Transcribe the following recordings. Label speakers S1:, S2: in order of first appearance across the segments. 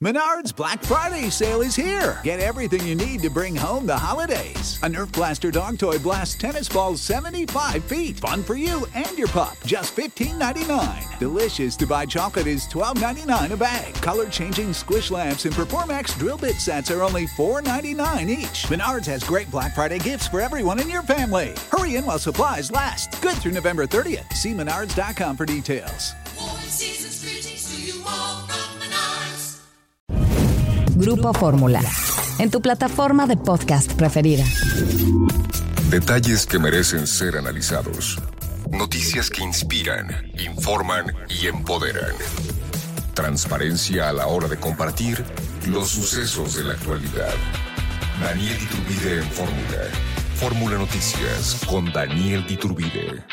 S1: Menards Black Friday sale is here. Get everything you need to bring home the holidays. A Nerf Blaster dog toy blasts tennis balls 75 feet. Fun for you and your pup. Just $15.99. Delicious to buy chocolate is $12.99 a bag. Color-changing squish lamps and Performax drill bit sets are only $4.99 each. Menards has great Black Friday gifts for everyone in your family. Hurry in while supplies last. Good through November 30th. See menards.com for details.
S2: Grupo Fórmula, en tu plataforma de podcast preferida.
S3: Detalles que merecen ser analizados. Noticias que inspiran, informan y empoderan. Transparencia a la hora de compartir los sucesos de la actualidad. Daniel Iturbide en Fórmula. Fórmula Noticias con Daniel Iturbide.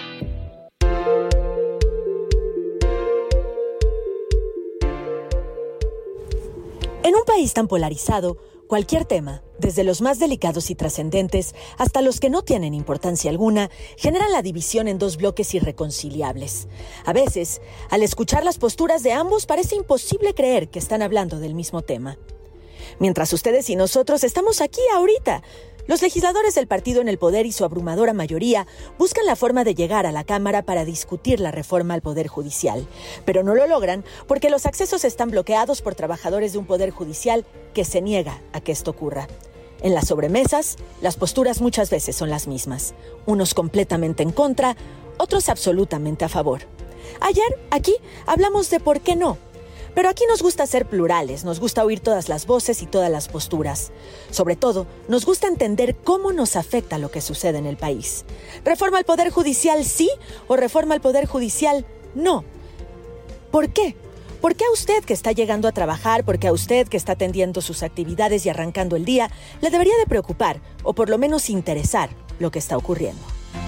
S4: En un país tan polarizado, cualquier tema, desde los más delicados y trascendentes hasta los que no tienen importancia alguna, generan la división en dos bloques irreconciliables. A veces, al escuchar las posturas de ambos, parece imposible creer que están hablando del mismo tema. Mientras ustedes y nosotros estamos aquí ahorita, los legisladores del partido en el poder y su abrumadora mayoría buscan la forma de llegar a la Cámara para discutir la reforma al Poder Judicial, pero no lo logran porque los accesos están bloqueados por trabajadores de un Poder Judicial que se niega a que esto ocurra. En las sobremesas, las posturas muchas veces son las mismas, unos completamente en contra, otros absolutamente a favor. Ayer, aquí, hablamos de por qué no. Pero aquí nos gusta ser plurales, nos gusta oír todas las voces y todas las posturas. Sobre todo, nos gusta entender cómo nos afecta lo que sucede en el país. ¿Reforma al Poder Judicial sí o reforma al Poder Judicial no? ¿Por qué? ¿Por qué a usted que está llegando a trabajar, por qué a usted que está atendiendo sus actividades y arrancando el día, le debería de preocupar o por lo menos interesar lo que está ocurriendo?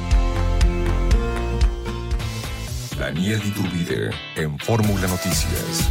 S3: Daniel Iturbide en Fórmula Noticias.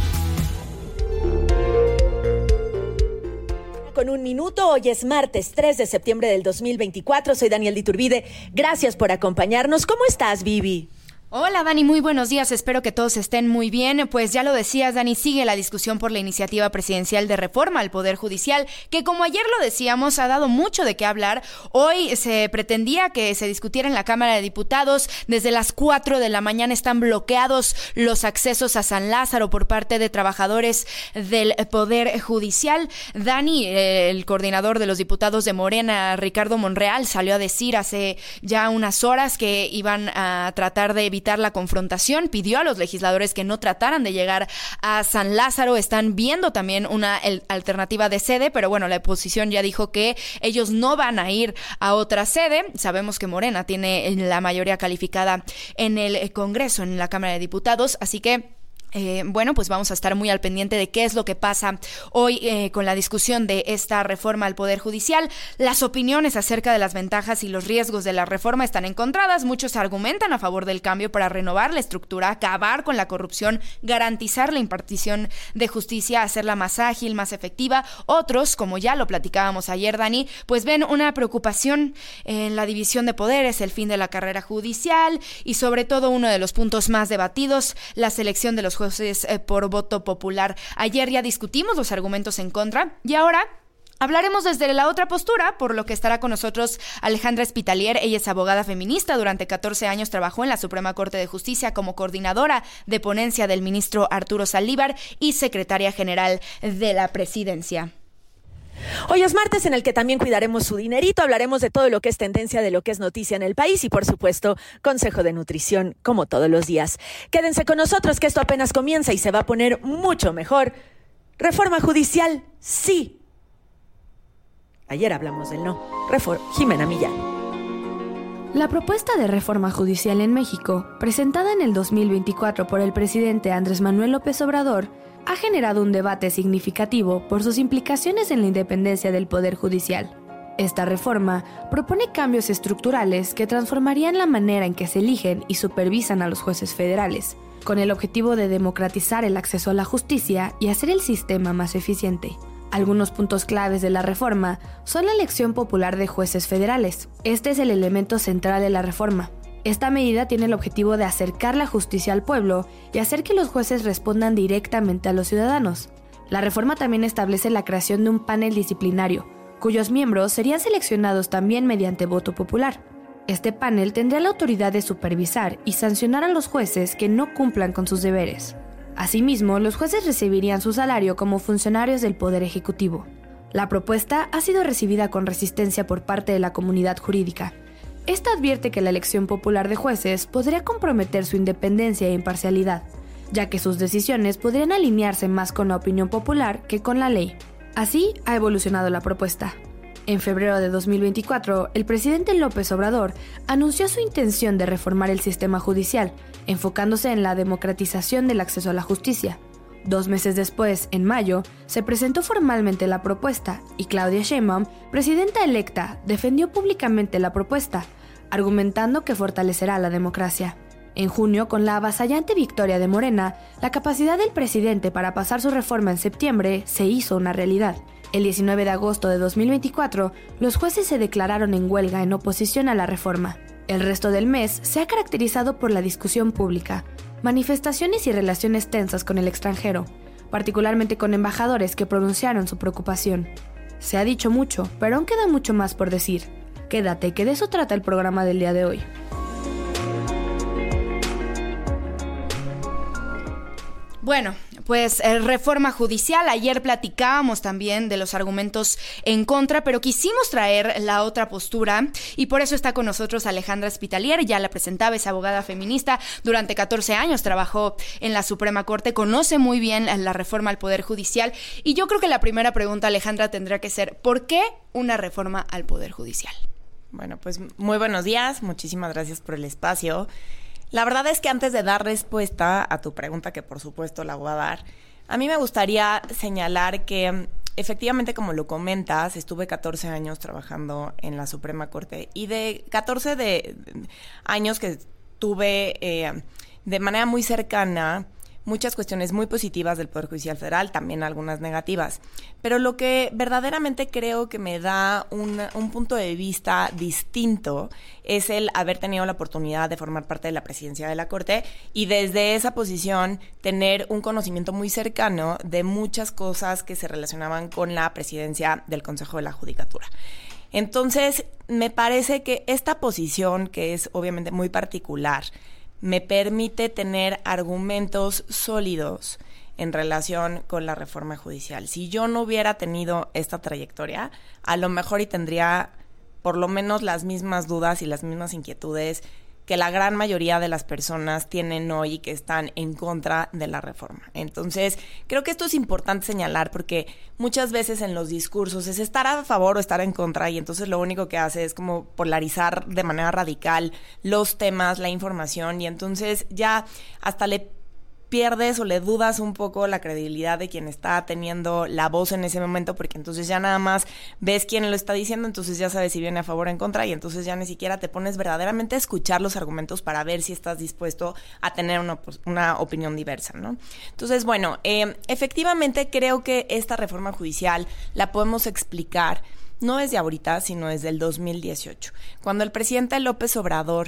S4: Con un minuto, hoy es martes 3 de septiembre del 2024. Soy Daniel Iturbide. Gracias por acompañarnos. ¿Cómo estás, Vivi?
S5: Hola Dani, muy buenos días, espero que todos estén muy bien. Pues ya lo decías, Dani, sigue la discusión por la iniciativa presidencial de reforma al Poder Judicial, que como ayer lo decíamos, ha dado mucho de qué hablar. Hoy se pretendía que se discutiera en la Cámara de Diputados. Desde las 4 de la mañana están bloqueados los accesos a San Lázaro por parte de trabajadores del Poder Judicial. Dani, el coordinador de los diputados de Morena, Ricardo Monreal, salió a decir hace ya unas horas que iban a tratar de evitar la confrontación, pidió a los legisladores que no trataran de llegar a San Lázaro. Están viendo también una alternativa de sede, pero bueno, la oposición ya dijo que ellos no van a ir a otra sede. Sabemos que Morena tiene la mayoría calificada en el Congreso, en la Cámara de Diputados, así que bueno, pues vamos a estar muy al pendiente de qué es lo que pasa hoy con la discusión de esta reforma al Poder Judicial. Las opiniones acerca de las ventajas y los riesgos de la reforma están encontradas. Muchos argumentan a favor del cambio para renovar la estructura, acabar con la corrupción, garantizar la impartición de justicia, hacerla más ágil, más efectiva. Otros, como ya lo platicábamos ayer, Dani, pues ven una preocupación en la división de poderes, el fin de la carrera judicial y sobre todo uno de los puntos más debatidos, la selección de los jueces por voto popular. Ayer ya discutimos los argumentos en contra y ahora hablaremos desde la otra postura, por lo que estará con nosotros Alejandra Espitalier. Ella es abogada feminista, durante 14 años trabajó en la Suprema Corte de Justicia como coordinadora de ponencia del ministro Arturo Saldívar y secretaria general de la presidencia.
S4: Hoy es martes en el que también cuidaremos su dinerito, hablaremos de todo lo que es tendencia, de lo que es noticia en el país y por supuesto, consejo de nutrición como todos los días. Quédense con nosotros que esto apenas comienza y se va a poner mucho mejor. Reforma judicial, sí. Ayer hablamos del no. Jimena Millán.
S6: La propuesta de reforma judicial en México, presentada en el 2024 por el presidente Andrés Manuel López Obrador, ha generado un debate significativo por sus implicaciones en la independencia del Poder Judicial. Esta reforma propone cambios estructurales que transformarían la manera en que se eligen y supervisan a los jueces federales, con el objetivo de democratizar el acceso a la justicia y hacer el sistema más eficiente. Algunos puntos claves de la reforma son la elección popular de jueces federales. Este es el elemento central de la reforma. Esta medida tiene el objetivo de acercar la justicia al pueblo y hacer que los jueces respondan directamente a los ciudadanos. La reforma también establece la creación de un panel disciplinario, cuyos miembros serían seleccionados también mediante voto popular. Este panel tendría la autoridad de supervisar y sancionar a los jueces que no cumplan con sus deberes. Asimismo, los jueces recibirían su salario como funcionarios del Poder Ejecutivo. La propuesta ha sido recibida con resistencia por parte de la comunidad jurídica. Esta advierte que la elección popular de jueces podría comprometer su independencia e imparcialidad, ya que sus decisiones podrían alinearse más con la opinión popular que con la ley. Así ha evolucionado la propuesta. En febrero de 2024, el presidente López Obrador anunció su intención de reformar el sistema judicial, enfocándose en la democratización del acceso a la justicia. 2 meses después, en mayo, se presentó formalmente la propuesta y Claudia Sheinbaum, presidenta electa, defendió públicamente la propuesta, argumentando que fortalecerá la democracia. En junio, con la avasallante victoria de Morena, la capacidad del presidente para pasar su reforma en septiembre se hizo una realidad. El 19 de agosto de 2024, los jueces se declararon en huelga en oposición a la reforma. El resto del mes se ha caracterizado por la discusión pública, manifestaciones y relaciones tensas con el extranjero, particularmente con embajadores que pronunciaron su preocupación. Se ha dicho mucho, pero aún queda mucho más por decir. Quédate, que de eso trata el programa del día de hoy.
S5: Bueno, pues reforma judicial. Ayer platicábamos también de los argumentos en contra, pero quisimos traer la otra postura y por eso está con nosotros Alejandra Spitalier. Ya la presentaba, es abogada feminista. Durante 14 años trabajó en la Suprema Corte, conoce muy bien la reforma al Poder Judicial. Y yo creo que la primera pregunta, Alejandra, tendrá que ser: ¿por qué una reforma al Poder Judicial?
S7: Bueno, pues muy buenos días. Muchísimas gracias por el espacio. La verdad es que antes de dar respuesta a tu pregunta, que por supuesto la voy a dar, a mí me gustaría señalar que efectivamente, como lo comentas, estuve 14 años trabajando en la Suprema Corte y de 14 de años que tuve de manera muy cercana muchas cuestiones muy positivas del Poder Judicial Federal, también algunas negativas. Pero lo que verdaderamente creo que me da un punto de vista distinto es el haber tenido la oportunidad de formar parte de la presidencia de la Corte y desde esa posición tener un conocimiento muy cercano de muchas cosas que se relacionaban con la presidencia del Consejo de la Judicatura. Entonces, me parece que esta posición, que es obviamente muy particular, me permite tener argumentos sólidos en relación con la reforma judicial. Si yo no hubiera tenido esta trayectoria, a lo mejor y tendría por lo menos las mismas dudas y las mismas inquietudes que la gran mayoría de las personas tienen hoy y que están en contra de la reforma. Entonces, creo que esto es importante señalar porque muchas veces en los discursos es estar a favor o estar en contra y entonces lo único que hace es como polarizar de manera radical los temas, la información y entonces ya hasta le pierdes o le dudas un poco la credibilidad de quien está teniendo la voz en ese momento, porque entonces ya nada más ves quién lo está diciendo, entonces ya sabes si viene a favor o en contra y entonces ya ni siquiera te pones verdaderamente a escuchar los argumentos para ver si estás dispuesto a tener una opinión diversa, ¿no? Entonces, bueno, efectivamente creo que esta reforma judicial la podemos explicar no desde ahorita, sino desde el 2018. Cuando el presidente López Obrador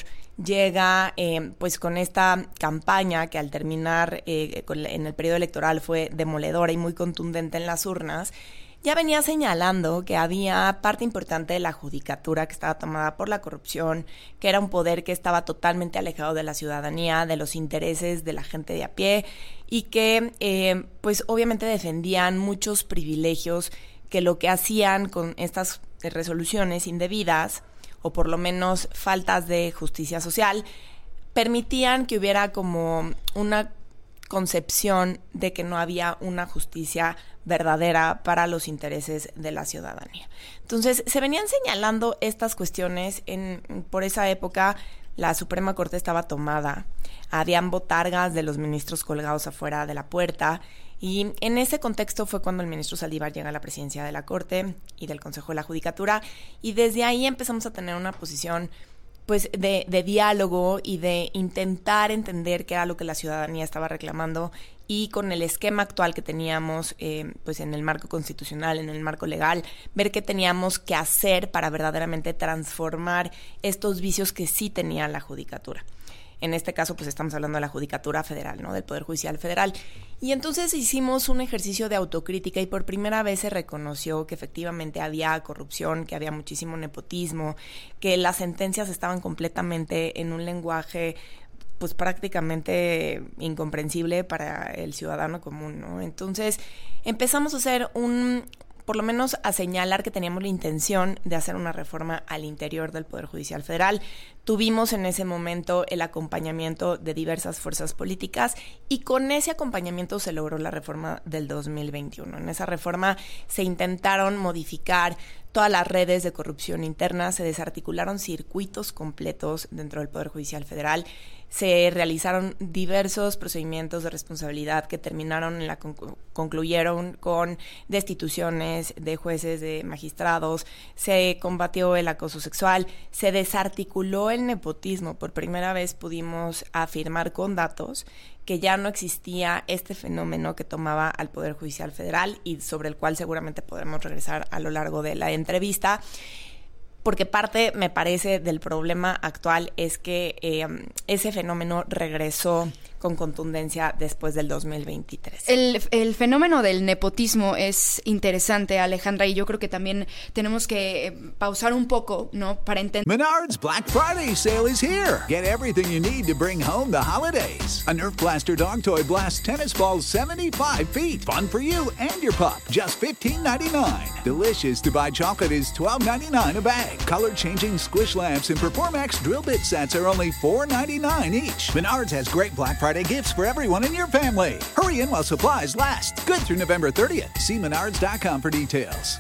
S7: llega pues con esta campaña que al terminar en el periodo electoral fue demoledora y muy contundente en las urnas, ya venía señalando que había parte importante de la judicatura que estaba tomada por la corrupción, que era un poder que estaba totalmente alejado de la ciudadanía, de los intereses de la gente de a pie y que pues obviamente defendían muchos privilegios que lo que hacían con estas resoluciones indebidas, o por lo menos faltas de justicia social, permitían que hubiera como una concepción de que no había una justicia verdadera para los intereses de la ciudadanía. Entonces, se venían señalando estas cuestiones. Por esa época, la Suprema Corte estaba tomada, habían botargas de los ministros colgados afuera de la puerta, y en ese contexto fue cuando el ministro Saldívar llega a la presidencia de la Corte y del Consejo de la Judicatura, y desde ahí empezamos a tener una posición pues de diálogo y de intentar entender qué era lo que la ciudadanía estaba reclamando, y con el esquema actual que teníamos pues en el marco constitucional, en el marco legal, ver qué teníamos que hacer para verdaderamente transformar estos vicios que sí tenía la judicatura. En este caso, pues estamos hablando de la Judicatura Federal, ¿no? Del Poder Judicial Federal. Y entonces hicimos un ejercicio de autocrítica y por primera vez se reconoció que efectivamente había corrupción, que había muchísimo nepotismo, que las sentencias estaban completamente en un lenguaje pues prácticamente incomprensible para el ciudadano común, ¿no? Entonces empezamos a hacer por lo menos a señalar que teníamos la intención de hacer una reforma al interior del Poder Judicial Federal. Tuvimos en ese momento el acompañamiento de diversas fuerzas políticas y con ese acompañamiento se logró la reforma del 2021. En esa reforma se intentaron modificar todas las redes de corrupción interna, se desarticularon circuitos completos dentro del Poder Judicial Federal, se realizaron diversos procedimientos de responsabilidad que terminaron concluyeron con destituciones de jueces, de magistrados, se combatió el acoso sexual, se desarticuló el nepotismo. Por primera vez pudimos afirmar con datos que ya no existía este fenómeno que tomaba al Poder Judicial Federal y sobre el cual seguramente podremos regresar a lo largo de la entrevista. Porque parte, me parece, del problema actual es que ese fenómeno regresó con contundencia después del 2023.
S5: El fenómeno del nepotismo es interesante, Alejandra, y yo creo que también tenemos que pausar un poco, ¿no? Para entender.
S1: Menards Black Friday sale is here. Get everything you need to bring home the holidays. A Nerf Blaster dog toy blasts tennis balls 75 feet. Fun for you and your pup. Just $15.99. Delicious to buy chocolate is $12.99 a bag. Color-changing squish lamps and Performax drill bit sets are only $4.99 each. Menards has great Black Friday gifts for everyone in your family. Hurry in while supplies last. Good through November 30th. See menards.com for details.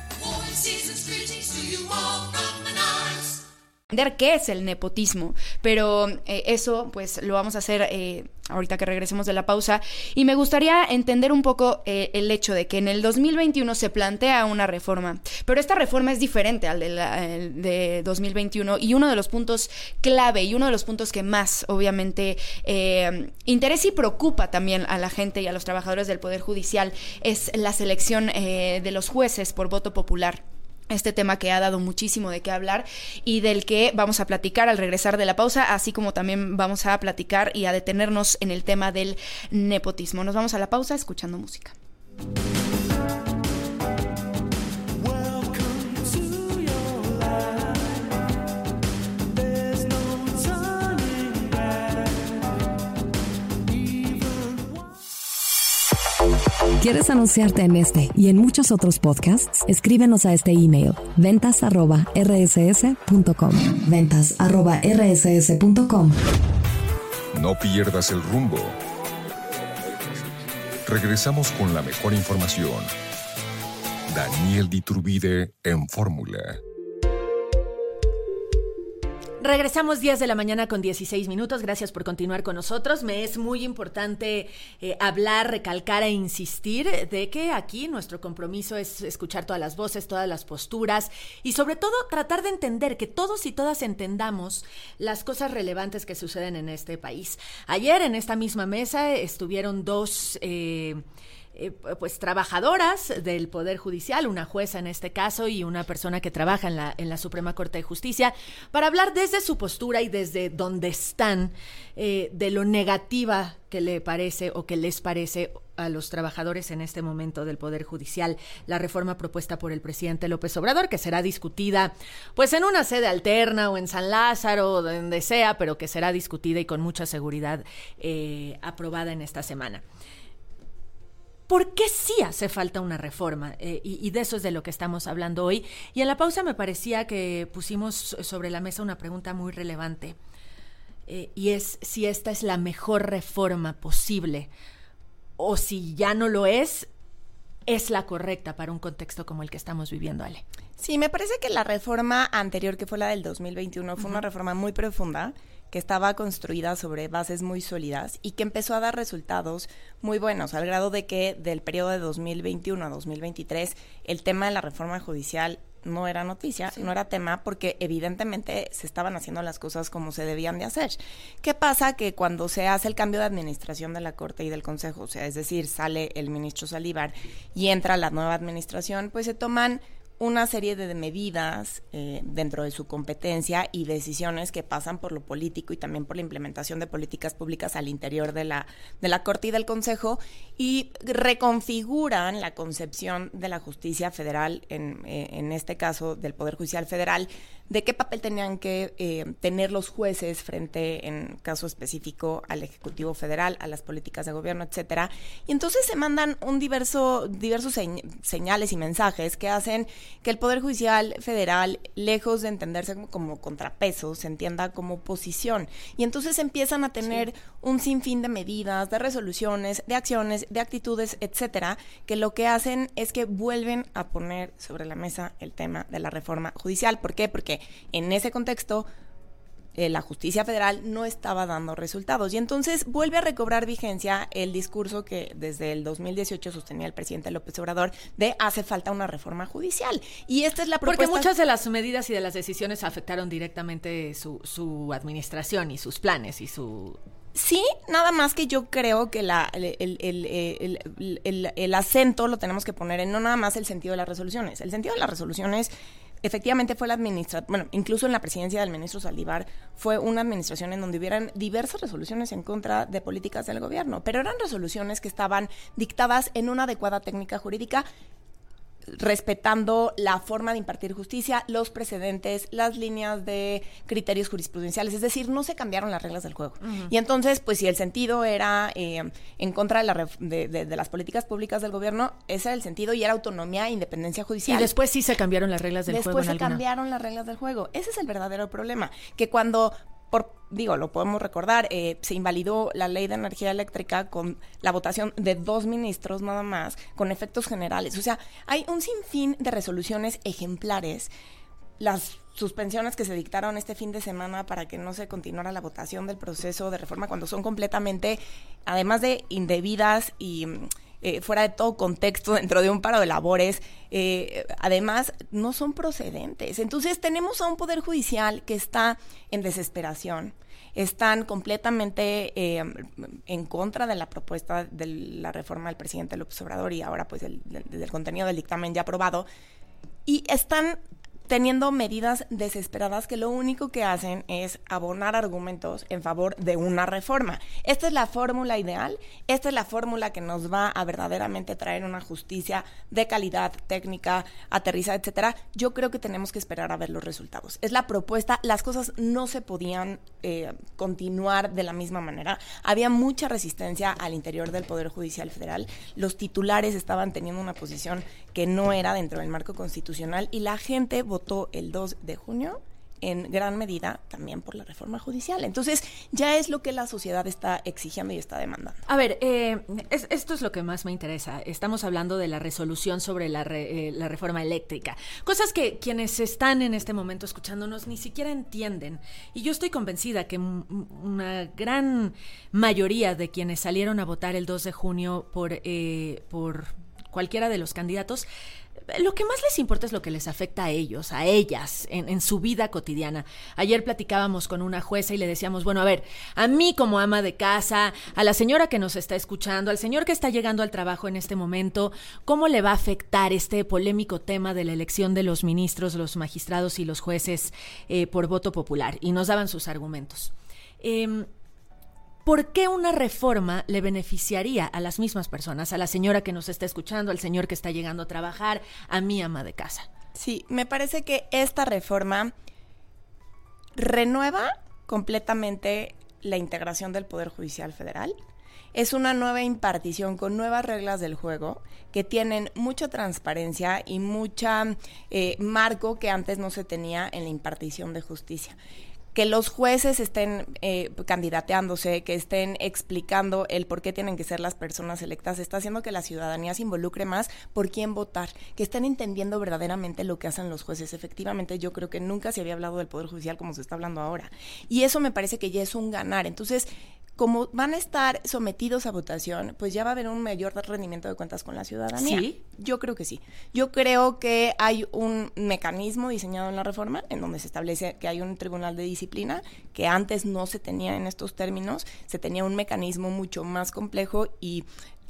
S5: Entender qué es el nepotismo, pero eso pues lo vamos a hacer ahorita que regresemos de la pausa, y me gustaría entender un poco el hecho de que en el 2021 se plantea una reforma, pero esta reforma es diferente al de 2021, y uno de los puntos clave y uno de los puntos que más obviamente interesa y preocupa también a la gente y a los trabajadores del Poder Judicial es la selección de los jueces por voto popular. Este tema que ha dado muchísimo de qué hablar y del que vamos a platicar al regresar de la pausa, así como también vamos a platicar y a detenernos en el tema del nepotismo. Nos vamos a la pausa escuchando música.
S2: ¿Quieres anunciarte en este y en muchos otros podcasts? Escríbenos a este email, ventas@rss.com. ventas@rss.com.
S3: No pierdas el rumbo. Regresamos con la mejor información. Daniel Diturbide en Fórmula.
S4: Regresamos 10 de la mañana con 16 minutos. Gracias por continuar con nosotros. Me es muy importante hablar, recalcar e insistir de que aquí nuestro compromiso es escuchar todas las voces, todas las posturas y sobre todo tratar de entender que todos y todas entendamos las cosas relevantes que suceden en este país. Ayer en esta misma mesa estuvieron dos pues trabajadoras del Poder Judicial, una jueza en este caso y una persona que trabaja en la Suprema Corte de Justicia, para hablar desde su postura y desde donde están de lo negativa que le parece o que les parece a los trabajadores en este momento del Poder Judicial la reforma propuesta por el presidente López Obrador, que será discutida pues en una sede alterna o en San Lázaro o donde sea, pero que será discutida y con mucha seguridad aprobada en esta semana. ¿Por qué sí hace falta una reforma? Y de eso es de lo que estamos hablando hoy. Y en la pausa me parecía que pusimos sobre la mesa una pregunta muy relevante. Y es si esta es la mejor reforma posible o si ya no lo es la correcta para un contexto como el que estamos viviendo, Ale.
S7: Sí, me parece que la reforma anterior, que fue la del 2021, fue una reforma muy profunda, que estaba construida sobre bases muy sólidas y que empezó a dar resultados muy buenos, al grado de que del periodo de 2021 a 2023 el tema de la reforma judicial no era noticia, sí. No era tema, porque evidentemente se estaban haciendo las cosas como se debían de hacer. ¿Qué pasa? Que cuando se hace el cambio de administración de la Corte y del Consejo, o sea, es decir, sale el ministro Saldívar y entra la nueva administración, pues se toman una serie de medidas dentro de su competencia y decisiones que pasan por lo político y también por la implementación de políticas públicas al interior de la Corte y del Consejo, y reconfiguran la concepción de la justicia federal, en este caso del Poder Judicial Federal, de qué papel tenían que tener los jueces frente, en caso específico, al Ejecutivo Federal, a las políticas de gobierno, etcétera. Y entonces se mandan diversos señales y mensajes que hacen que el Poder Judicial Federal, lejos de entenderse como contrapeso, se entienda como posición. Y entonces empiezan a tener un sinfín de medidas, de resoluciones, de acciones, de actitudes, etcétera, que lo que hacen es que vuelven a poner sobre la mesa el tema de la reforma judicial. ¿Por qué? Porque en ese contexto la justicia federal no estaba dando resultados, y entonces vuelve a recobrar vigencia el discurso que desde el 2018 sostenía el presidente López Obrador de hace falta una reforma judicial, y esta es la propuesta.
S8: Porque muchas de las medidas y de las decisiones afectaron directamente su administración y sus planes y su...
S7: Sí, nada más que yo creo que el acento lo tenemos que poner en no nada más el sentido de las resoluciones. El sentido de las resoluciones efectivamente fue incluso en la presidencia del ministro Saldívar fue una administración en donde hubieran diversas resoluciones en contra de políticas del gobierno, pero eran resoluciones que estaban dictadas en una adecuada técnica jurídica, respetando la forma de impartir justicia, los precedentes, las líneas de criterios jurisprudenciales, es decir, no se cambiaron las reglas del juego. Uh-huh. Y entonces, pues si el sentido era en contra de las políticas públicas del gobierno, ese era el sentido, y era autonomía e independencia judicial.
S8: Y después sí se cambiaron las reglas del juego.
S7: Después se cambiaron las reglas del juego. Ese es el verdadero problema, que cuando... lo podemos recordar, se invalidó la ley de energía eléctrica con la votación de 2 ministros nada más, con efectos generales. O sea, hay un sinfín de resoluciones ejemplares. Las suspensiones que se dictaron este fin de semana para que no se continuara la votación del proceso de reforma, cuando son completamente, además de indebidas y... fuera de todo contexto, dentro de un paro de labores, además no son procedentes. Entonces tenemos a un Poder Judicial que está en desesperación, están completamente en contra de la propuesta de la reforma del presidente López Obrador y ahora pues del contenido del dictamen ya aprobado, y están teniendo medidas desesperadas que lo único que hacen es abonar argumentos en favor de una reforma. Esta es la fórmula ideal, esta es la fórmula que nos va a verdaderamente traer una justicia de calidad técnica, aterrizada, etcétera. Yo creo que tenemos que esperar a ver los resultados. Es la propuesta, las cosas no se podían continuar de la misma manera. Había mucha resistencia al interior del Poder Judicial Federal. Los titulares estaban teniendo una posición que no era dentro del marco constitucional, y la gente votó el 2 de junio en gran medida también por la reforma judicial. Entonces, ya es lo que la sociedad está exigiendo y está demandando.
S8: A ver, esto es lo que más me interesa. Estamos hablando de la resolución sobre la reforma eléctrica. Cosas que quienes están en este momento escuchándonos ni siquiera entienden. Y yo estoy convencida que una gran mayoría de quienes salieron a votar el 2 de junio por cualquiera de los candidatos, lo que más les importa es lo que les afecta a ellos, a ellas, en su vida cotidiana. Ayer platicábamos con una jueza y le decíamos, bueno, a ver, a mí como ama de casa, a la señora que nos está escuchando, al señor que está llegando al trabajo en este momento, ¿cómo le va a afectar este polémico tema de la elección de los ministros, los magistrados y los jueces por voto popular? Y nos daban sus argumentos. ¿Por qué una reforma le beneficiaría a las mismas personas, a la señora que nos está escuchando, al señor que está llegando a trabajar, a mi ama de casa?
S7: Sí, me parece que esta reforma renueva completamente la integración del Poder Judicial Federal. Es una nueva impartición con nuevas reglas del juego que tienen mucha transparencia y mucha marco que antes no se tenía en la impartición de justicia. Que los jueces estén candidateándose, que estén explicando el por qué tienen que ser las personas electas, está haciendo que la ciudadanía se involucre más por quién votar, que estén entendiendo verdaderamente lo que hacen los jueces. Efectivamente, yo creo que nunca se había hablado del Poder Judicial como se está hablando ahora. Y eso me parece que ya es un ganar. Entonces, como van a estar sometidos a votación, pues ya va a haber un mayor rendimiento de cuentas con la ciudadanía.
S8: ¿Sí?
S7: Yo creo que sí. Yo creo que hay un mecanismo diseñado en la reforma en donde se establece que hay un tribunal de disciplina que antes no se tenía en estos términos, se tenía un mecanismo mucho más complejo y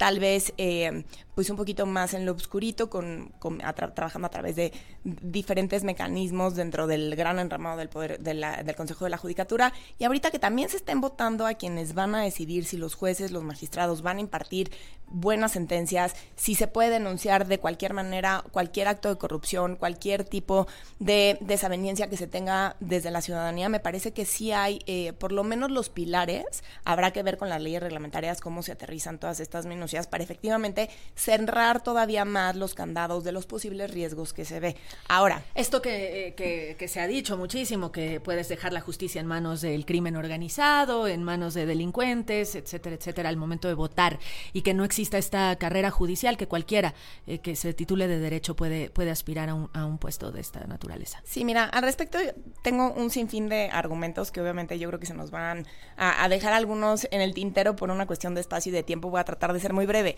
S7: tal vez pues un poquito más en lo obscurito, trabajando a través de diferentes mecanismos dentro del gran entramado del poder del Consejo de la Judicatura, y ahorita que también se estén votando a quienes van a decidir si los jueces, los magistrados van a impartir buenas sentencias, si se puede denunciar de cualquier manera cualquier acto de corrupción, cualquier tipo de desaveniencia que se tenga desde la ciudadanía. Me parece que sí hay, por lo menos los pilares, habrá que ver con las leyes reglamentarias cómo se aterrizan todas estas minucias para efectivamente cerrar todavía más los candados de los posibles riesgos que se ve. Ahora,
S8: esto que se ha dicho muchísimo, que puedes dejar la justicia en manos del crimen organizado, en manos de delincuentes, etcétera, etcétera, al momento de votar, y que no exista esta carrera judicial, que cualquiera que se titule de derecho puede aspirar a un puesto de esta naturaleza.
S7: Sí, mira, al respecto tengo un sinfín de argumentos que obviamente yo creo que se nos van a dejar algunos en el tintero por una cuestión de espacio y de tiempo. Voy a tratar de ser muy breve.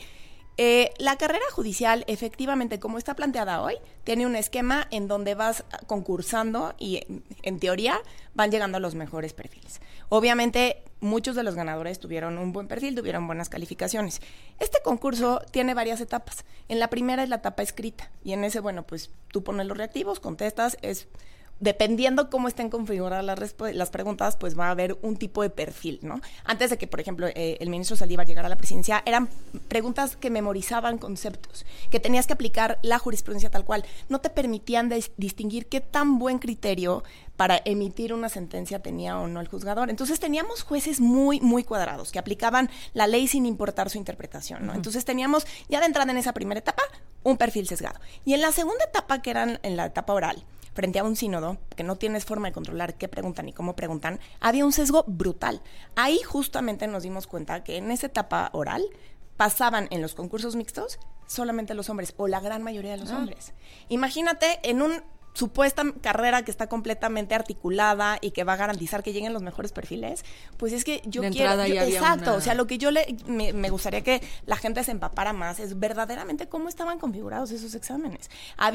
S7: La carrera judicial, efectivamente, como está planteada hoy, tiene un esquema en donde vas concursando y, en teoría, van llegando a los mejores perfiles. Obviamente, muchos de los ganadores tuvieron un buen perfil, tuvieron buenas calificaciones. Este concurso tiene varias etapas. En la primera es la etapa escrita, y en ese, bueno, pues tú pones los reactivos, contestas, dependiendo cómo estén configuradas las preguntas, pues va a haber un tipo de perfil, ¿no? Antes de que, por ejemplo, el ministro Saldívar llegara a la presidencia, eran preguntas que memorizaban conceptos, que tenías que aplicar la jurisprudencia tal cual. No te permitían distinguir qué tan buen criterio para emitir una sentencia tenía o no el juzgador. Entonces teníamos jueces muy, muy cuadrados, que aplicaban la ley sin importar su interpretación, ¿no? Entonces teníamos, ya de entrada en esa primera etapa, un perfil sesgado. Y en la segunda etapa, que era en la etapa oral, frente a un sínodo, que no tienes forma de controlar qué preguntan y cómo preguntan, había un sesgo brutal. Ahí justamente nos dimos cuenta que en esa etapa oral pasaban en los concursos mixtos solamente los hombres, o la gran mayoría de los hombres. Imagínate en una supuesta carrera que está completamente articulada y que va a garantizar que lleguen los mejores perfiles, pues es que yo quiero... Exacto, o sea, lo que yo me gustaría que la gente se empapara más es verdaderamente cómo estaban configurados esos exámenes.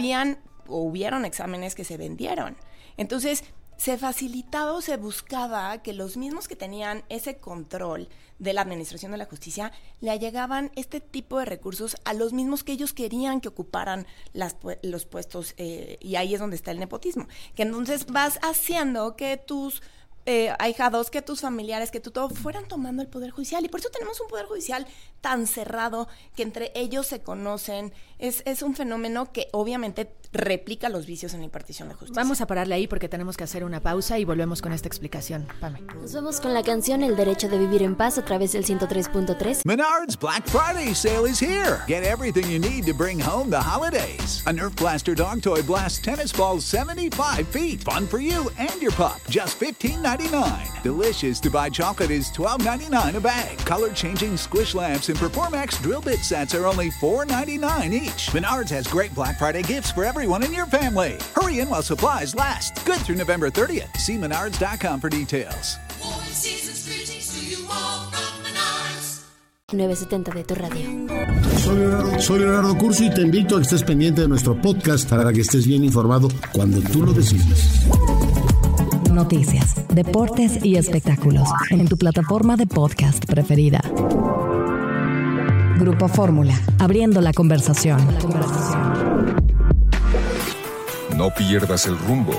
S7: Hubieron exámenes que se vendieron. Entonces, se facilitaba o se buscaba que los mismos que tenían ese control de la administración de la justicia le allegaban este tipo de recursos a los mismos que ellos querían que ocuparan los puestos, y ahí es donde está el nepotismo. Que entonces vas haciendo que tus ahijados, que tus familiares, que todo fueran tomando el Poder Judicial. Y por eso tenemos un Poder Judicial tan cerrado, que entre ellos se conocen. Es un fenómeno que obviamente replica los vicios en la impartición de justicia.
S8: Vamos a pararle ahí porque tenemos que hacer una pausa y volvemos con esta explicación. Pame.
S9: Nos vamos con la canción El Derecho de Vivir en Paz a través del 103.3.
S1: Menards Black Friday sale is here. Get everything you need to bring home the holidays. A Nerf Blaster dog toy blasts tennis balls 75 feet. Fun for you and your pup. Just $15.99. Delicious to buy chocolate is $12.99 a bag. Color-changing squish lamps and Performax drill bit sets are only $4.99 each. Menards has great Black Friday gifts for everyone in your family. Hurry in while supplies last. Good through November 30th. See menards.com for details.
S9: 970 de tu radio.
S10: Soy Leonardo Curcio y te invito a que estés pendiente de nuestro podcast para que estés bien informado cuando tú lo decidas.
S2: Noticias, deportes y espectáculos en tu plataforma de podcast preferida. Grupo Fórmula, abriendo la conversación.
S3: No pierdas el rumbo.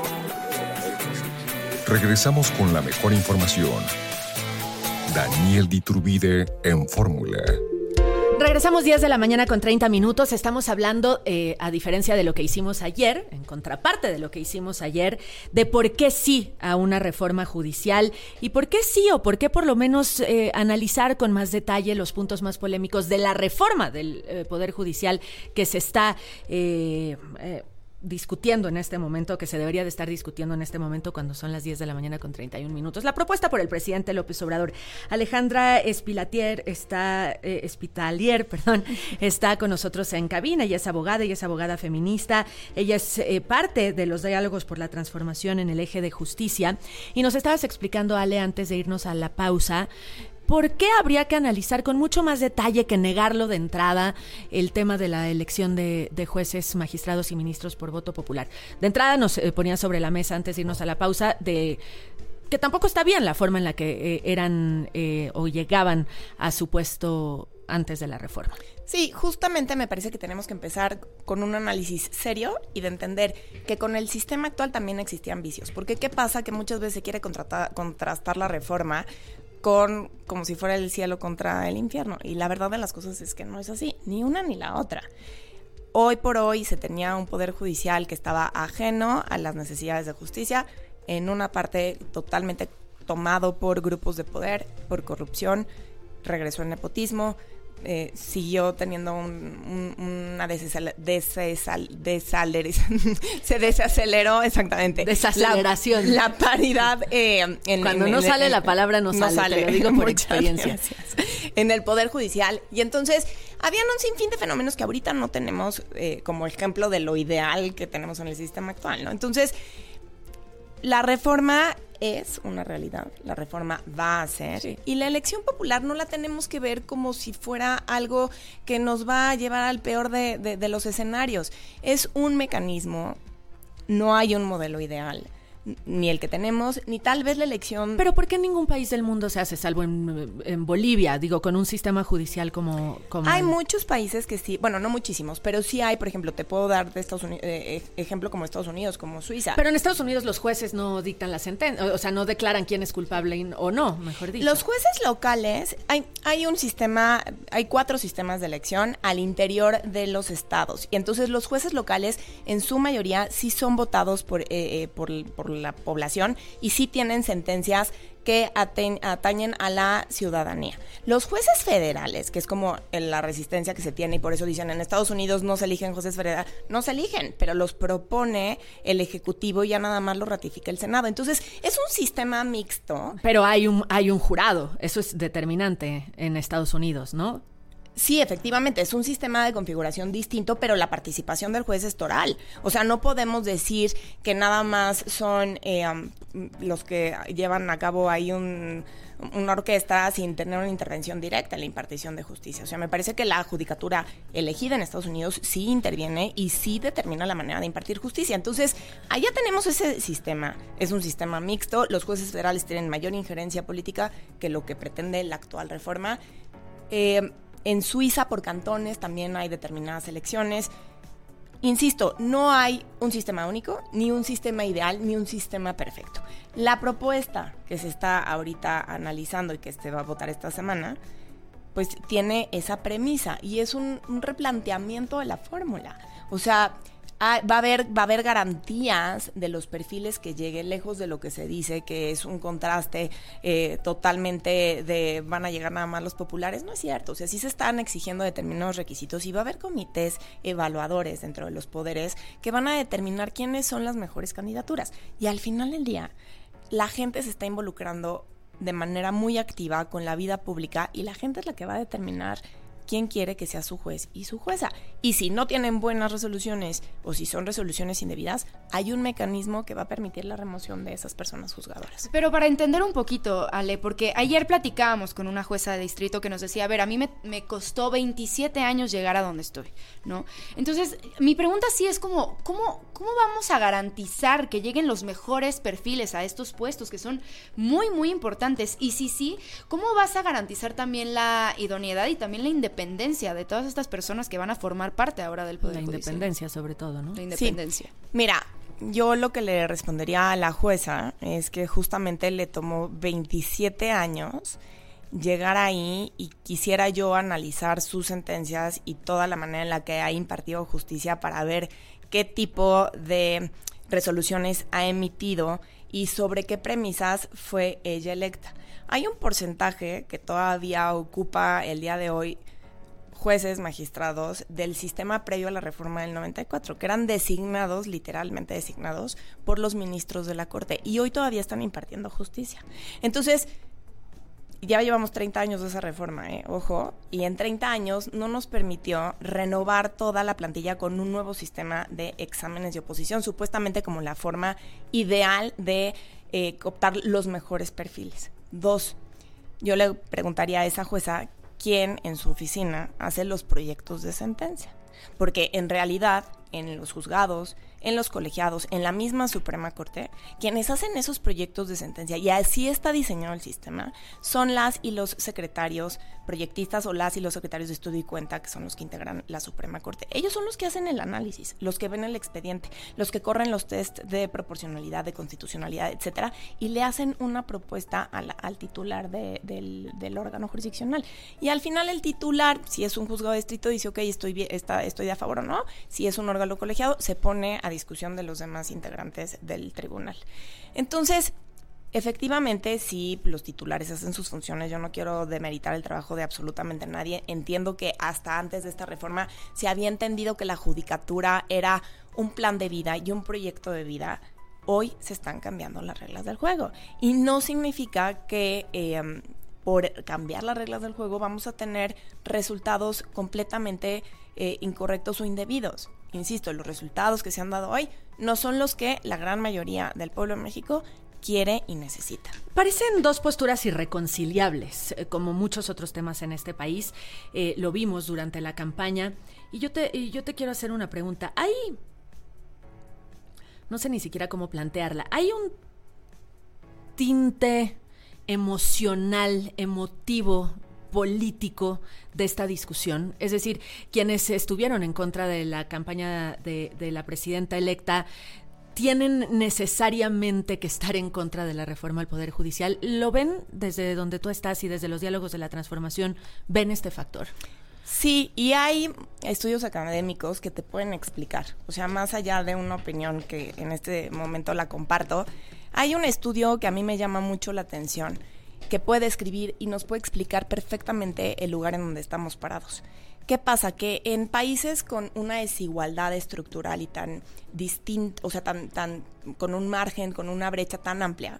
S3: Regresamos con la mejor información. Daniel Diturbide en Fórmula.
S8: Regresamos 10 de la mañana con 30 minutos. Estamos hablando, a diferencia de lo que hicimos ayer, en contraparte de lo que hicimos ayer, de por qué sí a una reforma judicial y por qué sí o por qué por lo menos analizar con más detalle los puntos más polémicos de la reforma del Poder Judicial que se está discutiendo en este momento, que se debería de estar discutiendo en este momento cuando son las 10 de la mañana con 31 minutos. La propuesta por el presidente López Obrador. Alejandra Espitalier está con nosotros en cabina. Ella es abogada feminista. Ella es parte de los diálogos por la transformación en el eje de justicia. Y nos estabas explicando, Ale, antes de irnos a la pausa, ¿por qué habría que analizar con mucho más detalle que negarlo de entrada el tema de la elección de jueces, magistrados y ministros por voto popular? De entrada nos ponía sobre la mesa, antes de irnos a la pausa, de que tampoco está bien la forma en la que eran o llegaban a su puesto antes de la reforma.
S7: Sí, justamente me parece que tenemos que empezar con un análisis serio y de entender que con el sistema actual también existían vicios. Porque ¿qué pasa? Que muchas veces se quiere contrastar la reforma con como si fuera el cielo contra el infierno. Y la verdad de las cosas es que no es así, ni una ni la otra. Hoy por hoy se tenía un poder judicial que estaba ajeno a las necesidades de justicia, en una parte totalmente tomado por grupos de poder, por corrupción, regresó el nepotismo, siguió teniendo una se desaceleró exactamente.
S8: Desaceleración.
S7: La paridad.
S8: Cuando no sale la palabra, no sale. Te lo digo por experiencia.
S7: En el Poder Judicial. Y entonces, habían un sinfín de fenómenos que ahorita no tenemos como ejemplo de lo ideal que tenemos en el sistema actual, ¿no? Entonces, la reforma es una realidad, la reforma va a ser, sí. Y la elección popular no la tenemos que ver como si fuera algo que nos va a llevar al peor de los escenarios. Es un mecanismo, no hay un modelo ideal, ni el que tenemos, ni tal vez la elección.
S8: Pero ¿por qué en ningún país del mundo se hace, salvo en Bolivia, digo, con un sistema judicial como
S7: Hay muchos países que sí, bueno, no muchísimos, pero sí hay, por ejemplo, te puedo dar de Estados Unidos, ejemplo como Estados Unidos, como Suiza.
S8: Pero en Estados Unidos los jueces no dictan la sentencia, o sea, no declaran quién es culpable o no, mejor dicho.
S7: Los jueces locales, hay un sistema, hay 4 sistemas de elección al interior de los estados, y entonces los jueces locales, en su mayoría, sí son votados por la población y sí tienen sentencias que atañen a la ciudadanía. Los jueces federales, que es como la resistencia que se tiene, y por eso dicen en Estados Unidos no se eligen jueces federales, no se eligen, pero los propone el Ejecutivo y ya nada más lo ratifica el Senado. Entonces, es un sistema mixto.
S8: Pero hay un jurado, eso es determinante en Estados Unidos, ¿no?
S7: Sí, efectivamente, es un sistema de configuración distinto, pero la participación del juez es toral. O sea, no podemos decir que nada más son los que llevan a cabo ahí una orquesta sin tener una intervención directa en la impartición de justicia. O sea, me parece que la judicatura elegida en Estados Unidos sí interviene y sí determina la manera de impartir justicia. Entonces, allá tenemos ese sistema. Es un sistema mixto. Los jueces federales tienen mayor injerencia política que lo que pretende la actual reforma. En Suiza, por cantones, también hay determinadas elecciones. Insisto, no hay un sistema único, ni un sistema ideal, ni un sistema perfecto. La propuesta que se está ahorita analizando y que se va a votar esta semana, pues tiene esa premisa y es un replanteamiento de la fórmula. O sea, va a haber garantías de los perfiles que lleguen, lejos de lo que se dice que es un contraste totalmente de van a llegar nada más los populares. No es cierto, o sea, sí se están exigiendo determinados requisitos y va a haber comités evaluadores dentro de los poderes que van a determinar quiénes son las mejores candidaturas. Y al final del día, la gente se está involucrando de manera muy activa con la vida pública y la gente es la que va a determinar quién quiere que sea su juez y su jueza. Y si no tienen buenas resoluciones o si son resoluciones indebidas, hay un mecanismo que va a permitir la remoción de esas personas juzgadoras.
S5: Pero para entender un poquito, Ale, porque ayer platicábamos con una jueza de distrito que nos decía, a ver, a mí me costó 27 años llegar a donde estoy, ¿no? Entonces, mi pregunta sí es como, ¿cómo vamos a garantizar que lleguen los mejores perfiles a estos puestos que son muy, muy importantes? Y sí, ¿cómo vas a garantizar también la idoneidad y también la independencia de todas estas personas que van a formar parte ahora del Poder Judicial?
S8: La independencia, sobre todo, ¿no?
S5: La independencia.
S7: Sí. Mira, yo lo que le respondería a la jueza es que justamente le tomó 27 años llegar ahí y quisiera yo analizar sus sentencias y toda la manera en la que ha impartido justicia para ver qué tipo de resoluciones ha emitido y sobre qué premisas fue ella electa. Hay un porcentaje que todavía ocupa el día de hoy jueces, magistrados del sistema previo a la reforma del 94, que eran designados, literalmente designados, por los ministros de la Corte, y hoy todavía están impartiendo justicia. Entonces, ya llevamos 30 años de esa reforma, ojo, y en 30 años no nos permitió renovar toda la plantilla con un nuevo sistema de exámenes de oposición, supuestamente como la forma ideal de optar los mejores perfiles. 2, yo le preguntaría a esa jueza quién en su oficina hace los proyectos de sentencia, porque en realidad en los juzgados, en los colegiados, en la misma Suprema Corte, quienes hacen esos proyectos de sentencia, y así está diseñado el sistema, son las y los secretarios proyectistas o las y los secretarios de estudio y cuenta, que son los que integran la Suprema Corte. Ellos son los que hacen el análisis, los que ven el expediente, los que corren los test de proporcionalidad, de constitucionalidad, etcétera, y le hacen una propuesta al titular del órgano jurisdiccional. Y al final el titular, si es un juzgado de distrito, dice, ok, estoy de a favor o no. Si es un órgano colegiado, se pone a discusión de los demás integrantes del tribunal. Entonces, efectivamente, sí, los titulares hacen sus funciones. Yo no quiero demeritar el trabajo de absolutamente nadie. Entiendo que hasta antes de esta reforma se había entendido que la judicatura era un plan de vida y un proyecto de vida. Hoy se están cambiando las reglas del juego. Y no significa que por cambiar las reglas del juego vamos a tener resultados completamente incorrectos o indebidos. Insisto, los resultados que se han dado hoy no son los que la gran mayoría del pueblo de México quiere y necesita.
S8: Parecen dos posturas irreconciliables, como muchos otros temas en este país. Lo vimos durante la campaña. Y yo te quiero hacer una pregunta. No sé ni siquiera cómo plantearla. ¿Hay un tinte emocional, emotivo, político de esta discusión? Es decir, quienes estuvieron en contra de la campaña de la presidenta electa, ¿tienen necesariamente que estar en contra de la reforma al Poder Judicial? ¿Lo ven desde donde tú estás y desde los diálogos de la transformación? ¿Ven este factor?
S7: Sí, y hay estudios académicos que te pueden explicar. O sea, más allá de una opinión que en este momento la comparto, hay un estudio que a mí me llama mucho la atención, que puede escribir y nos puede explicar perfectamente el lugar en donde estamos parados. ¿Qué pasa? Que en países con una desigualdad estructural y tan distinta, o sea, tan con un margen, con una brecha tan amplia,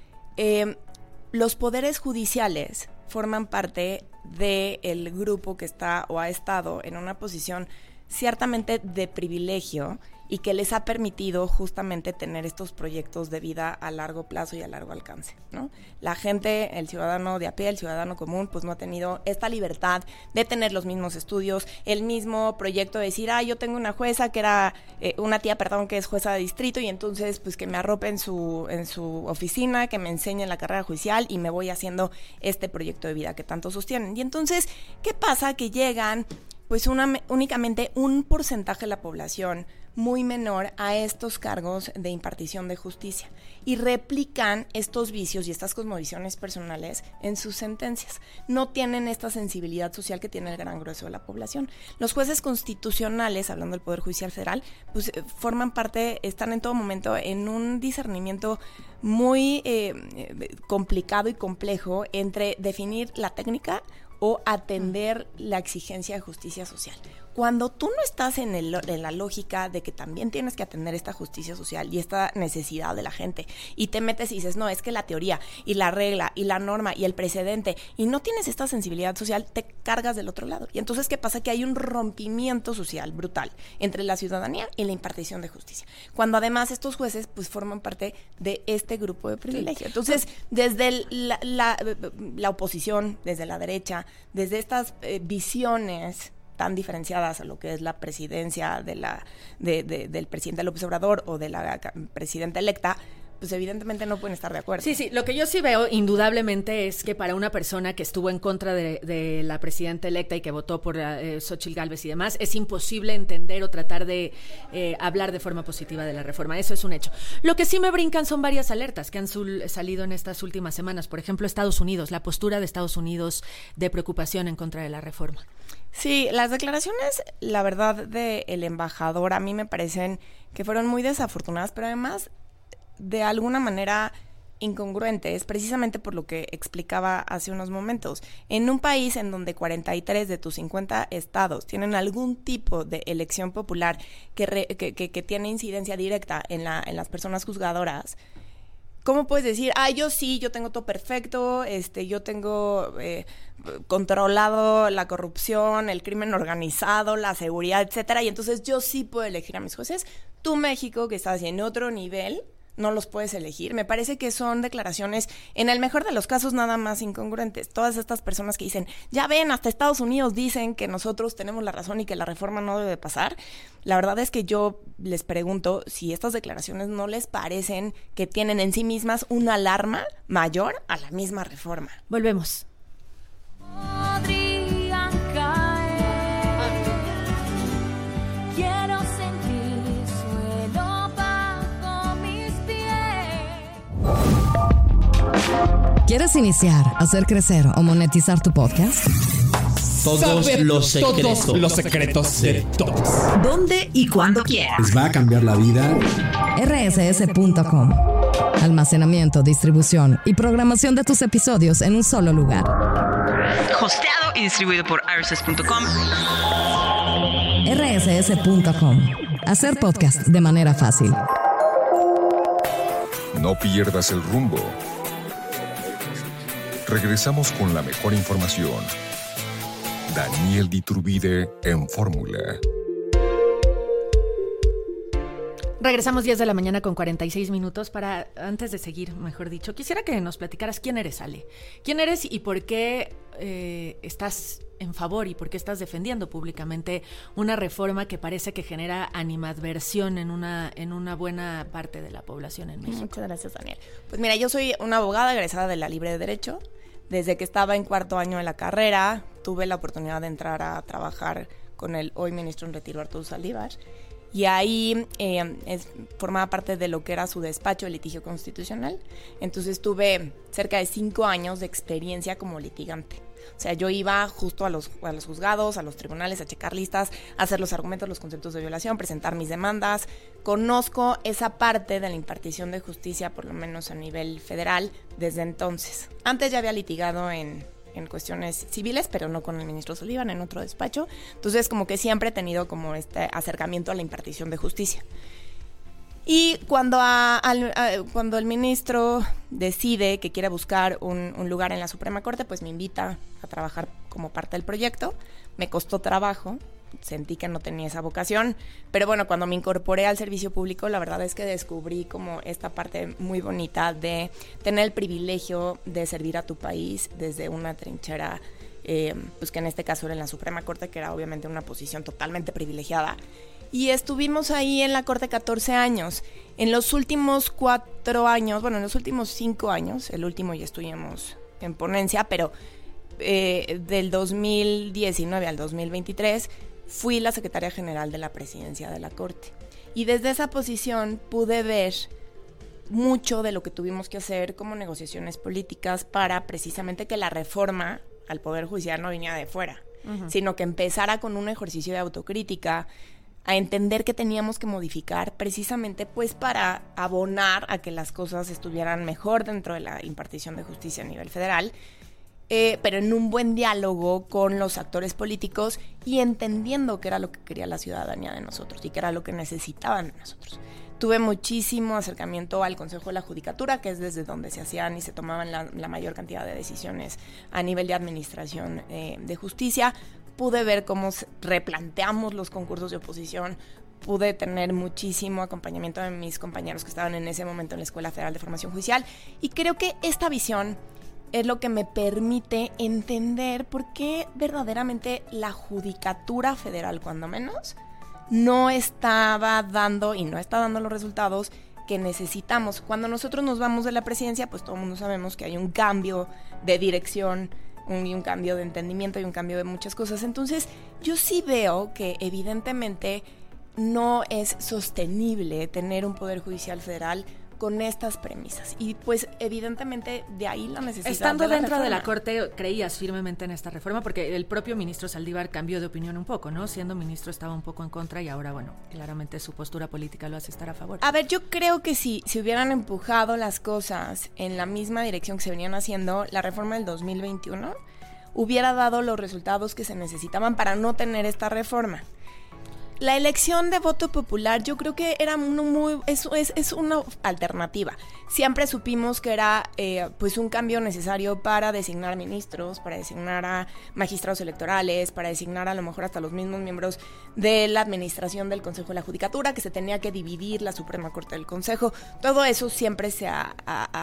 S7: los poderes judiciales forman parte del grupo que está o ha estado en una posición ciertamente de privilegio y que les ha permitido justamente tener estos proyectos de vida a largo plazo y a largo alcance, ¿no? La gente, el ciudadano de a pie, el ciudadano común, pues no ha tenido esta libertad de tener los mismos estudios, el mismo proyecto de decir, yo tengo una jueza que era, una tía, que es jueza de distrito, y entonces pues que me arrope en su oficina, que me enseñe la carrera judicial y me voy haciendo este proyecto de vida que tanto sostienen. Y entonces, ¿qué pasa? Que llegan pues únicamente un porcentaje de la población muy menor a estos cargos de impartición de justicia y replican estos vicios y estas cosmovisiones personales en sus sentencias. No tienen esta sensibilidad social que tiene el gran grueso de la población. Los jueces constitucionales, hablando del Poder Judicial Federal, pues forman parte, están en todo momento en un discernimiento muy complicado y complejo entre definir la técnica o atender la exigencia de justicia social. Cuando tú no estás en la lógica de que también tienes que atender esta justicia social y esta necesidad de la gente, y te metes y dices, no, es que la teoría y la regla y la norma y el precedente, y no tienes esta sensibilidad social, te cargas del otro lado. Y entonces, ¿qué pasa? Que hay un rompimiento social brutal entre la ciudadanía y la impartición de justicia. Cuando además estos jueces pues forman parte de este grupo de privilegio. Entonces, desde la oposición, desde la derecha, desde estas visiones tan diferenciadas a lo que es la presidencia del presidente López Obrador o de la presidenta electa, pues evidentemente no pueden estar de acuerdo.
S8: Sí, lo que yo sí veo indudablemente es que para una persona que estuvo en contra de la presidenta electa y que votó por Xóchitl Gálvez y demás, es imposible entender o tratar de hablar de forma positiva de la reforma. Eso es un hecho. Lo que sí me brincan son varias alertas que han salido en estas últimas semanas. Por ejemplo, Estados Unidos, la postura de Estados Unidos de preocupación en contra de la reforma.
S7: Sí, las declaraciones, la verdad, del embajador a mí me parecen que fueron muy desafortunadas, pero además de alguna manera incongruentes, precisamente por lo que explicaba hace unos momentos. En un país en donde 43 de tus 50 estados tienen algún tipo de elección popular que tiene incidencia directa en las personas juzgadoras, ¿cómo puedes decir, yo tengo todo perfecto, yo tengo controlado la corrupción, el crimen organizado, la seguridad, etcétera, y entonces yo sí puedo elegir a mis jueces? Tú, México, que estás en otro nivel, no los puedes elegir. Me parece que son declaraciones, en el mejor de los casos, nada más incongruentes. Todas estas personas que dicen, ya ven, hasta Estados Unidos dicen que nosotros tenemos la razón y que la reforma no debe pasar. La verdad es que yo les pregunto si estas declaraciones no les parecen que tienen en sí mismas una alarma mayor a la misma reforma.
S8: Volvemos.
S11: Podrían caer. Quiero sentir suelo bajo mis pies.
S2: ¿Quieres iniciar, hacer crecer o monetizar tu podcast?
S12: Todos los secretos de todos.
S13: ¿Dónde y cuándo quieras?
S10: ¿Les va a cambiar la vida?
S2: rss.com. Almacenamiento, distribución y programación de tus episodios en un solo lugar.
S13: Hosteado y distribuido por rss.com.
S2: rss.com. Hacer podcast de manera fácil.
S3: No pierdas el rumbo. Regresamos con la mejor información. Daniel D'Iturbide en Fórmula.
S8: Regresamos 10 de la mañana con 46 minutos para, antes de seguir, mejor dicho, quisiera que nos platicaras quién eres, Ale. ¿Quién eres y por qué estás en favor y por qué estás defendiendo públicamente una reforma que parece que genera animadversión en una buena parte de la población en México?
S7: Muchas gracias, Daniel. Pues mira, yo soy una abogada egresada de la Libre de Derecho. Desde que estaba en cuarto año de la carrera, tuve la oportunidad de entrar a trabajar con el hoy ministro en retiro Arturo Saldívar. Y ahí formaba parte de lo que era su despacho de litigio constitucional. Entonces tuve cerca de 5 años de experiencia como litigante. O sea, yo iba justo a los juzgados, a los tribunales, a checar listas, a hacer los argumentos, los conceptos de violación, presentar mis demandas. Conozco esa parte de la impartición de justicia, por lo menos a nivel federal, desde entonces. Antes ya había litigado en cuestiones civiles, pero no con el ministro Sullivan, en otro despacho. Entonces, como que siempre he tenido como este acercamiento a la impartición de justicia. Y cuando el ministro decide que quiere buscar un lugar en la Suprema Corte, pues me invita a trabajar como parte del proyecto. Me costó trabajo, sentí que no tenía esa vocación, pero bueno, cuando me incorporé al servicio público, la verdad es que descubrí como esta parte muy bonita de tener el privilegio de servir a tu país desde una trinchera, pues que en este caso era en la Suprema Corte, que era obviamente una posición totalmente privilegiada. Y estuvimos ahí en la Corte 14 años. En los últimos 4 años, bueno, en los últimos 5 años, el último ya estuvimos en ponencia, pero del 2019 al 2023 fui la secretaria general de la presidencia de la Corte. Y desde esa posición pude ver mucho de lo que tuvimos que hacer como negociaciones políticas para precisamente que la reforma al Poder Judicial no viniera de fuera, sino que empezara con un ejercicio de autocrítica, a entender que teníamos que modificar precisamente pues para abonar a que las cosas estuvieran mejor dentro de la impartición de justicia a nivel federal, pero en un buen diálogo con los actores políticos y entendiendo qué era lo que quería la ciudadanía de nosotros y qué era lo que necesitaban de nosotros. Tuve muchísimo acercamiento al Consejo de la Judicatura, que es desde donde se hacían y se tomaban la mayor cantidad de decisiones a nivel de administración de justicia. Pude ver cómo replanteamos los concursos de oposición, pude tener muchísimo acompañamiento de mis compañeros que estaban en ese momento en la Escuela Federal de Formación Judicial, y creo que esta visión es lo que me permite entender por qué verdaderamente la Judicatura Federal, cuando menos, no estaba dando y no está dando los resultados que necesitamos. Cuando nosotros nos vamos de la presidencia, pues todo el mundo sabemos que hay un cambio de dirección, un cambio de entendimiento y un cambio de muchas cosas. Entonces, yo sí veo que evidentemente no es sostenible tener un Poder Judicial Federal con estas premisas. Y pues evidentemente de ahí la necesidad.
S8: Estando
S7: de la
S8: dentro
S7: reforma.
S8: de la Corte, ¿creías firmemente en esta reforma? Porque el propio ministro Saldívar cambió de opinión un poco, ¿no? Siendo ministro estaba un poco en contra y ahora, bueno, claramente su postura política lo hace estar a favor.
S7: A ver, yo creo que si hubieran empujado las cosas en la misma dirección que se venían haciendo, la reforma del 2021 hubiera dado los resultados que se necesitaban para no tener esta reforma. La elección de voto popular yo creo que era es una alternativa. Siempre supimos que era pues un cambio necesario para designar ministros, para designar a magistrados electorales, para designar a lo mejor hasta los mismos miembros de la administración del Consejo de la Judicatura, que se tenía que dividir la Suprema Corte del Consejo. Todo eso siempre se ha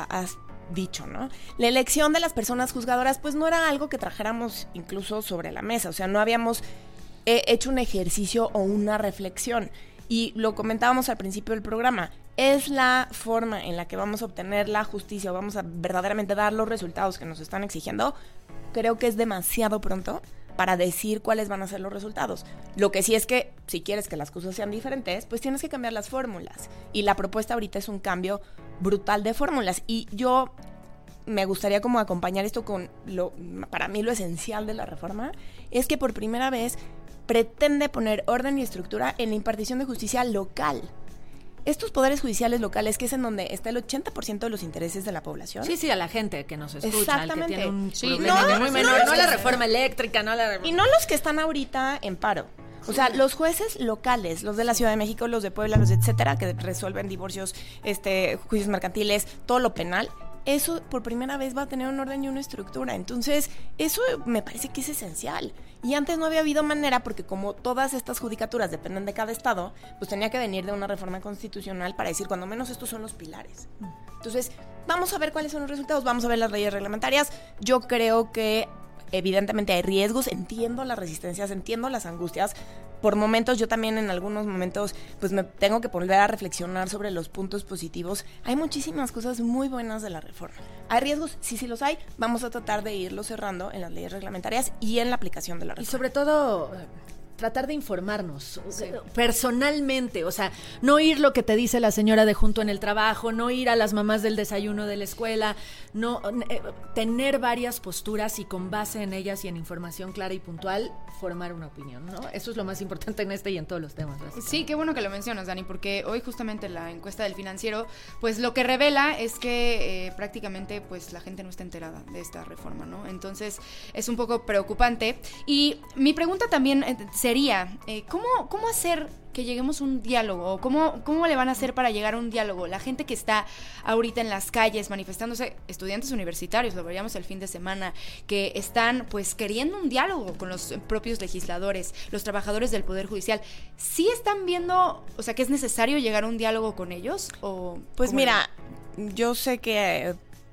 S7: dicho, ¿no? La elección de las personas juzgadoras pues no era algo que trajéramos incluso sobre la mesa, o sea, no habíamos hecho un ejercicio o una reflexión. Y lo comentábamos al principio del programa, es la forma en la que vamos a obtener la justicia, vamos a verdaderamente dar los resultados que nos están exigiendo. Creo que es demasiado pronto para decir cuáles van a ser los resultados. Lo que sí es que, si quieres que las cosas sean diferentes, pues tienes que cambiar las fórmulas. Y la propuesta ahorita es un cambio brutal de fórmulas. Y yo me gustaría como acompañar esto con para mí lo esencial de la reforma, es que por primera vez pretende poner orden y estructura en la impartición de justicia local. Estos poderes judiciales locales, que es en donde está el 80% de los intereses de la población.
S8: Sí, a la gente que nos escucha.
S7: Exactamente.
S8: Que tiene un problema muy menor. No la reforma eléctrica, no la reforma.
S7: Y no los que están ahorita en paro. O sea, los jueces locales, los de la Ciudad de México, los de Puebla, los de etcétera, que resuelven divorcios, juicios mercantiles, todo lo penal, eso por primera vez va a tener un orden y una estructura. Entonces, eso me parece que es esencial. Y antes no había habido manera, porque como todas estas judicaturas dependen de cada estado, pues tenía que venir de una reforma constitucional para decir, cuando menos estos son los pilares. Entonces, vamos a ver cuáles son los resultados, vamos a ver las leyes reglamentarias. Yo creo que evidentemente hay riesgos, entiendo las resistencias, entiendo las angustias. Por momentos, yo también en algunos momentos, pues me tengo que volver a reflexionar sobre los puntos positivos. Hay muchísimas cosas muy buenas de la reforma. ¿Hay riesgos? Sí los hay. Vamos a tratar de irlos cerrando en las leyes reglamentarias y en la aplicación de la reforma.
S8: Y sobre todo, tratar de informarnos personalmente, o sea, no ir lo que te dice la señora de junto en el trabajo, no ir a las mamás del desayuno de la escuela, no tener varias posturas y con base en ellas y en información clara y puntual, formar una opinión, ¿no? Eso es lo más importante en y en todos los temas.
S5: Sí, qué bueno que lo mencionas, Dani, porque hoy justamente la encuesta del Financiero, pues lo que revela es que prácticamente pues la gente no está enterada de esta reforma, ¿no? Entonces es un poco preocupante. Y mi pregunta también sería, ¿cómo hacer que lleguemos a un diálogo? ¿Cómo le van a hacer para llegar a un diálogo? La gente que está ahorita en las calles manifestándose, estudiantes universitarios, lo veríamos el fin de semana, que están pues queriendo un diálogo con los propios legisladores, los trabajadores del Poder Judicial. ¿Sí están viendo, o sea, que es necesario llegar a un diálogo con ellos? ¿O
S7: pues mira, yo sé que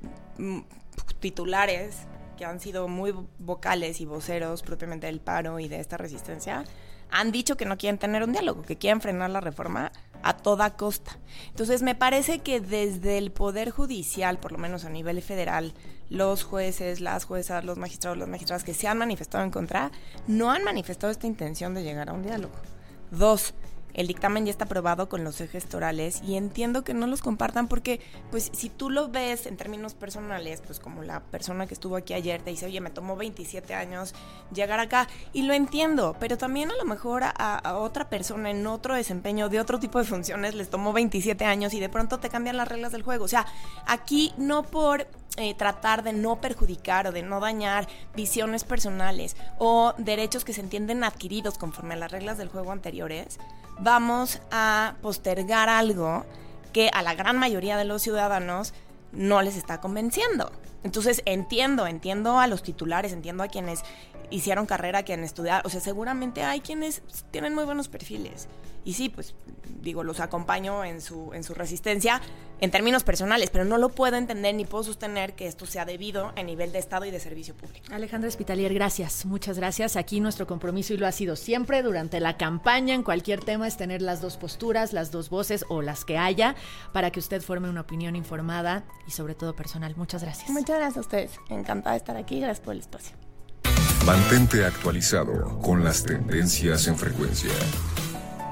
S7: titulares que han sido muy vocales y voceros propiamente del paro y de esta resistencia, han dicho que no quieren tener un diálogo, que quieren frenar la reforma a toda costa. Entonces, me parece que desde el Poder Judicial, por lo menos a nivel federal, los jueces, las juezas, los magistrados, las magistradas que se han manifestado en contra, no han manifestado esta intención de llegar a un diálogo. 2, el dictamen ya está aprobado con los ejes torales y entiendo que no los compartan porque, pues, si tú lo ves en términos personales, pues como la persona que estuvo aquí ayer te dice, oye, me tomó 27 años llegar acá, y lo entiendo, pero también a lo mejor a otra persona en otro desempeño de otro tipo de funciones les tomó 27 años y de pronto te cambian las reglas del juego. O sea, aquí no por tratar de no perjudicar o de no dañar visiones personales o derechos que se entienden adquiridos conforme a las reglas del juego anteriores, vamos a postergar algo que a la gran mayoría de los ciudadanos no les está convenciendo. Entonces entiendo a los titulares, entiendo a quienes hicieron carrera, quienes estudiaron, o sea, seguramente hay quienes tienen muy buenos perfiles. Y sí, pues, digo, los acompaño en su resistencia en términos personales, pero no lo puedo entender ni puedo sostener que esto sea debido a nivel de Estado y de servicio público.
S8: Alejandra Spitalier, gracias, muchas gracias. Aquí nuestro compromiso, y lo ha sido siempre durante la campaña, en cualquier tema, es tener las dos posturas, las dos voces o las que haya, para que usted forme una opinión informada y sobre todo personal. Muchas gracias.
S7: Muchas gracias a ustedes, encantada de estar aquí, gracias por el espacio.
S3: Mantente actualizado con las tendencias en frecuencia.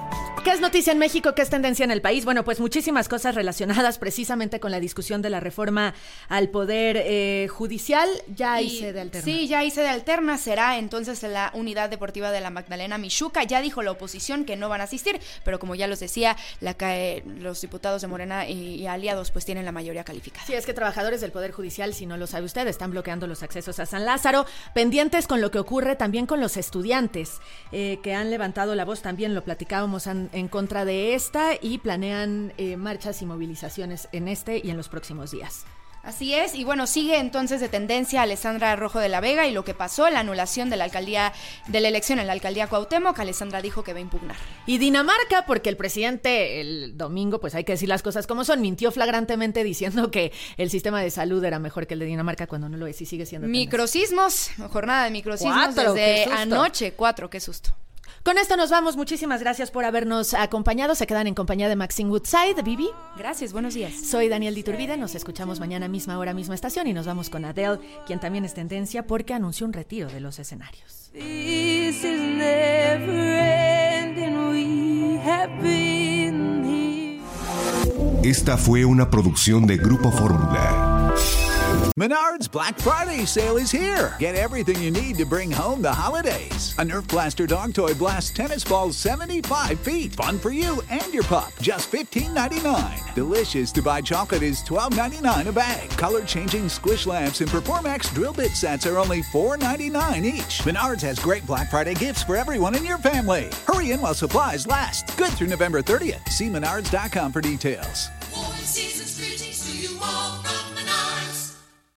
S8: ¿Qué es noticia en México? ¿Qué es tendencia en el país? Bueno, pues muchísimas cosas relacionadas precisamente con la discusión de la reforma al Poder Judicial. Ya hay sede alterna.
S5: Sí, ya hay sede alterna. Será entonces la Unidad Deportiva de la Magdalena Mixhuca. Ya dijo la oposición que no van a asistir, pero como ya los decía, los diputados de Morena y aliados pues tienen la mayoría calificada.
S8: Sí, es que trabajadores del Poder Judicial, si no lo sabe usted, están bloqueando los accesos a San Lázaro, pendientes con lo que ocurre también con los estudiantes que han levantado la voz, también lo platicábamos en contra de esta y planean marchas y movilizaciones en este y en los próximos días.
S5: Así es, y bueno, sigue entonces de tendencia Alessandra Rojo de la Vega y lo que pasó en la anulación de la elección en la alcaldía Cuauhtémoc. Alessandra dijo que va a impugnar.
S8: Y Dinamarca, porque el presidente el domingo, pues hay que decir las cosas como son, mintió flagrantemente diciendo que el sistema de salud era mejor que el de Dinamarca cuando no lo es y sigue siendo.
S5: Microsismos, jornada de microsismos desde anoche, 4, qué susto.
S8: Con esto nos vamos. Muchísimas gracias por habernos acompañado. Se quedan en compañía de Maxine Woodside. Vivi.
S5: Gracias, buenos días.
S8: Soy Daniel Diturbide. Nos escuchamos mañana, misma hora, misma estación. Y nos vamos con Adele, quien también es tendencia porque anunció un retiro de los escenarios.
S11: This is never ending. We have been here.
S3: Esta fue una producción de Grupo Fórmula.
S1: Menards Black Friday sale is here. Get everything you need to bring home the holidays. A Nerf Blaster dog toy blasts tennis balls 75 feet. Fun for you and your pup. Just $15.99. Delicious to buy chocolate is $12.99 a bag. Color-changing squish lamps and Performax drill bit sets are only $4.99 each. Menards has great Black Friday gifts for everyone in your family. Hurry in while supplies last. Good through November 30th. See menards.com for details.